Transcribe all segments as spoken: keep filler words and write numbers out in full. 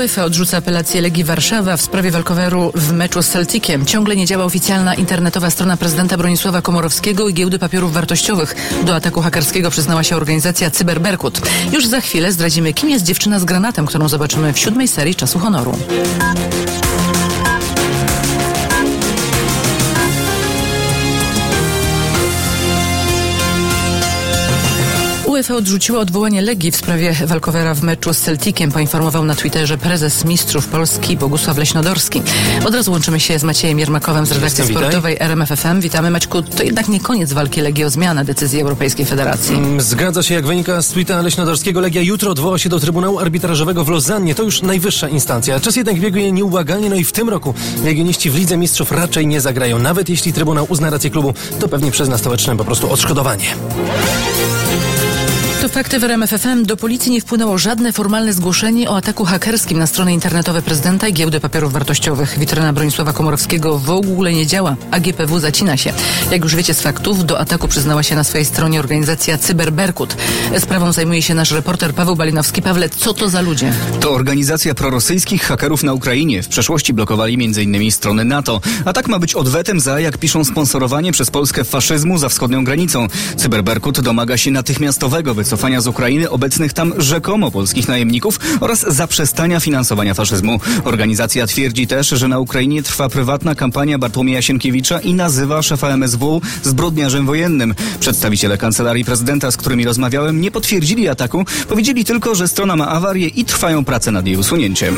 UEFA odrzuca apelację Legii Warszawa w sprawie walkoweru w meczu z Celticiem. Ciągle nie działa oficjalna internetowa strona prezydenta Bronisława Komorowskiego i Giełdy Papierów Wartościowych. Do ataku hakerskiego przyznała się organizacja Cyberberkut. Już za chwilę zdradzimy, kim jest dziewczyna z granatem, którą zobaczymy w siódmej serii Czasu Honoru. UEFA odrzuciła odwołanie Legii w sprawie walkowera w meczu z Celticiem, poinformował na Twitterze prezes Mistrzów Polski Bogusław Leśnodorski. Od razu łączymy się z Maciejem Jermakowem z redakcji Jestem, sportowej R M F F M. Witamy, Maćku. To jednak nie koniec walki Legii o zmianę decyzji Europejskiej Federacji. Zgadza się, jak wynika z tweeta Leśnodorskiego, Legia jutro odwoła się do Trybunału Arbitrażowego w Lozannie. To już najwyższa instancja. Czas jednak biegnie nieubłaganie, no i w tym roku legioniści w Lidze Mistrzów raczej nie zagrają. Nawet jeśli Trybunał uzna rację klubu, to pewnie przyzna stołecznym po prostu odszkodowanie. To fakty w R M F F M. Do policji nie wpłynęło żadne formalne zgłoszenie o ataku hakerskim na strony internetowe prezydenta i Giełdy Papierów Wartościowych. Witryna Bronisława Komorowskiego w ogóle nie działa, a G P W zacina się. Jak już wiecie z faktów, do ataku przyznała się na swojej stronie organizacja Cyberberkut. Sprawą zajmuje się nasz reporter Paweł Balinowski. Pawle, co to za ludzie? To organizacja prorosyjskich hakerów na Ukrainie. W przeszłości blokowali m in strony NATO. Atak ma być odwetem za, jak piszą, sponsorowanie przez Polskę faszyzmu za wschodnią granicą. Cyberberkut domaga się natychmiastowego wycofania z Ukrainy obecnych tam rzekomo polskich najemników oraz zaprzestania finansowania faszyzmu. Organizacja twierdzi też, że na Ukrainie trwa prywatna kampania Bartłomieja Sienkiewicza i nazywa szefa M S W zbrodniarzem wojennym. Przedstawiciele Kancelarii Prezydenta, z którymi rozmawiałem, nie potwierdzili ataku. Powiedzieli tylko, że strona ma awarię i trwają prace nad jej usunięciem.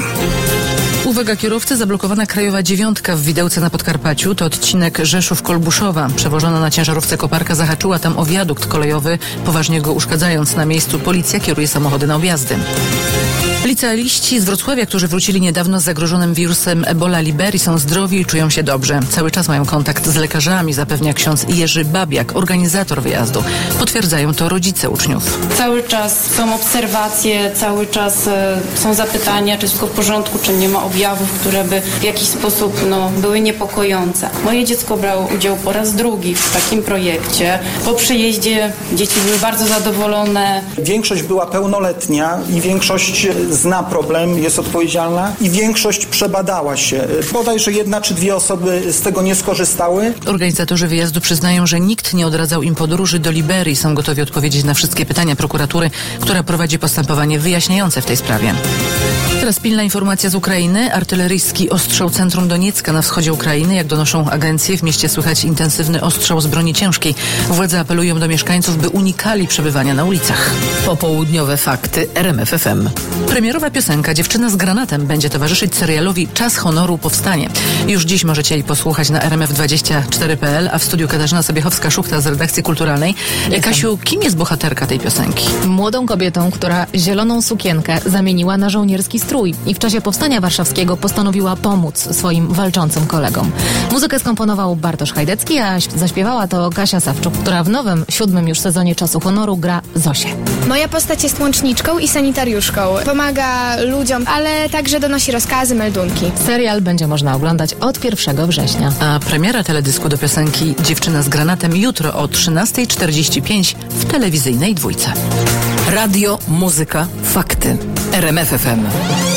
Uwaga kierowcy, zablokowana krajowa dziewiątka w Widełce na Podkarpaciu. To odcinek Rzeszów-Kolbuszowa. Przewożona na ciężarówce koparka zahaczyła tam o wiadukt kolejowy, poważnie go uszkadzając. Na miejscu policja kieruje samochody na objazdy. Licealiści z Wrocławia, którzy wrócili niedawno z zagrożonym wirusem Ebola Liberii, są zdrowi i czują się dobrze. Cały czas mają kontakt z lekarzami, zapewnia ksiądz Jerzy Babiak, organizator wyjazdu. Potwierdzają to rodzice uczniów. Cały czas są obserwacje, cały czas e, są zapytania, czy wszystko w porządku, czy nie ma objawów, które by w jakiś sposób no, były niepokojące. Moje dziecko brało udział po raz drugi w takim projekcie. Po przyjeździe dzieci były bardzo zadowolone. Większość była pełnoletnia i większość zna problem, jest odpowiedzialna i większość przebadała się. Bodajże jedna czy dwie osoby z tego nie skorzystały. Organizatorzy wyjazdu przyznają, że nikt nie odradzał im podróży do Liberii. Są gotowi odpowiedzieć na wszystkie pytania prokuratury, która prowadzi postępowanie wyjaśniające w tej sprawie. Teraz pilna informacja z Ukrainy. Artyleryjski ostrzał centrum Doniecka na wschodzie Ukrainy. Jak donoszą agencje, w mieście słychać intensywny ostrzał z broni ciężkiej. Władze apelują do mieszkańców, by unikali przebywania na ulicach. Popołudniowe fakty R M F F M. Premierowa piosenka Dziewczyna z granatem będzie towarzyszyć serialowi Czas Honoru powstanie. Już dziś możecie jej posłuchać na R M F dwadzieścia cztery kropka p l, a w studiu Katarzyna Sobiechowska-Szuchta z redakcji kulturalnej. Jestem. Kasiu, kim jest bohaterka tej piosenki? Młodą kobietą, która zieloną sukienkę zamieniła na żołnierski strój i w czasie Powstania Warszawskiego postanowiła pomóc swoim walczącym kolegom. Muzykę skomponował Bartosz Hajdecki, a zaśpiewała to Kasia Sawczuk, która w nowym, siódmym już sezonie Czasu Honoru gra Zosię. Moja postać jest łączniczką i sanitariuszką. Pomaga ludziom, ale także donosi rozkazy, meldunki. Serial będzie można oglądać od pierwszego września. A premiera teledysku do piosenki Dziewczyna z granatem jutro o trzynasta czterdzieści pięć w telewizyjnej dwójce. Radio, muzyka, fakty. R M F F M.